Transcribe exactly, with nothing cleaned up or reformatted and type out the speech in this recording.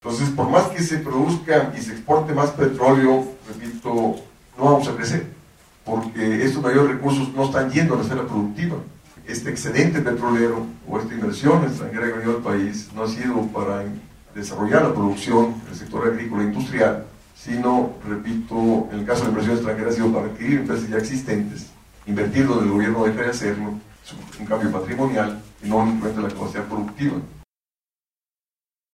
Entonces, por más que se produzca y se exporte más petróleo, repito, no vamos a crecer, porque estos mayores recursos no están yendo a la esfera productiva. Este excedente petrolero o esta inversión extranjera que ha venido al país no ha sido para desarrollar la producción del sector agrícola e industrial, sino, repito, en el caso de la inversión extranjera ha sido para adquirir empresas ya existentes, invertir donde el gobierno deja de hacerlo, es un cambio patrimonial y no únicamente la capacidad productiva.